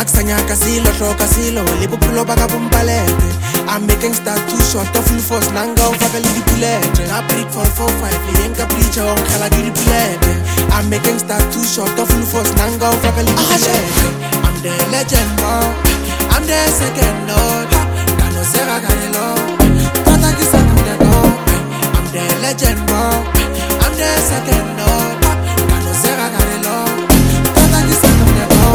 Aksanyaka silo, shoka silo, lipo pulo baka bumpalete. I'm making start too short, of full force, nanga ufaka lidi pulete. Na brick 445, yenka preacher, kala giri pulete. I'm making start too short, of full force, nanga ufaka lidi pulete. I'm the legend, boy. I'm the second lord. Kano sera kanelo, tata kisa kumdego. I'm the legend, boy. I'm the second lord. Kano sera kanelo, tata kisa kumdego.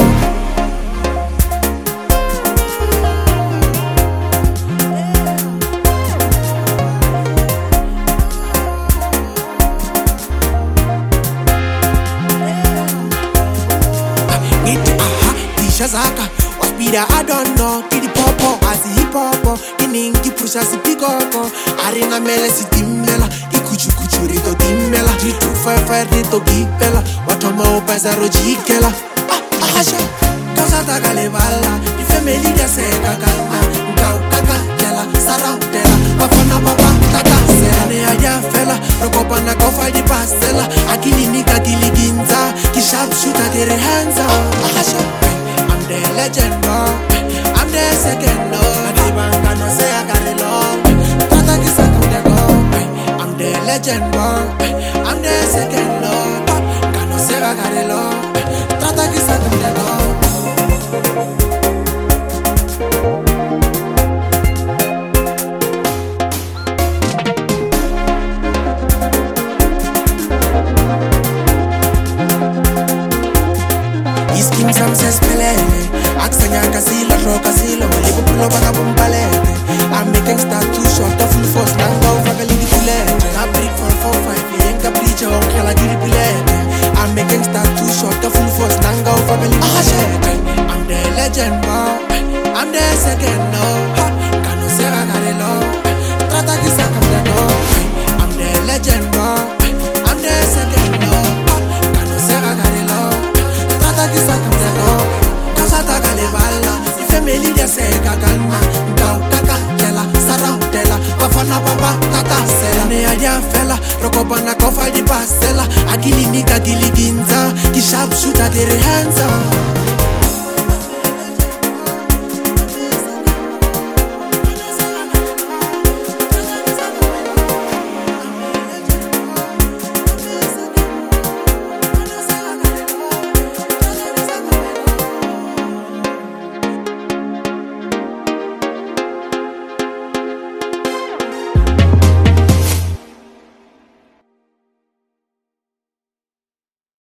Zaka waspira I don't know kidi popo asi hip hop iningi pusha si pikoko arena mele si timela ikuchu kuchu rito timela jitu fire rito gipela watoma opasa rojikela ahasha causa takale bala di family dia seka kama ngau kaka kela sarautela bafana baba tata sene aja fela rokopa na kofa di pasela akili nika kiliginza ki sharp shooter tere hands up ahasha the legend, boy. I'm the second lord. Adibanga no say I got it long. Tata kisa kumdego. I'm the legend, boy. I'm the second lord. Kano say I got it long. Tata kisa kumdego. Iskim sam se spelele. Aksanyaka silo, shoka silo, lipo pulo baka bumpalete. I'm making start too short, of full force, nanga ufaka lidi pulete. Na brick 445, yenka preacher, kala giri pulete. I'm making start too short, of full force, nanga ufaka lidi pulete. I'm the legend, boy. I'm the second lord. Kano sera karelo, trata kisa kamdego. I'm the legend, boy. I'm the second lord. Kano sera karelo, trata kisa kamdego. Takale bala, family dia seka kama ngau kaka kela sarautela bafana baba tata sela ne aja fela rokopa na kofa di pasela akili nika kiliginza ki sharp shooter tere hands up.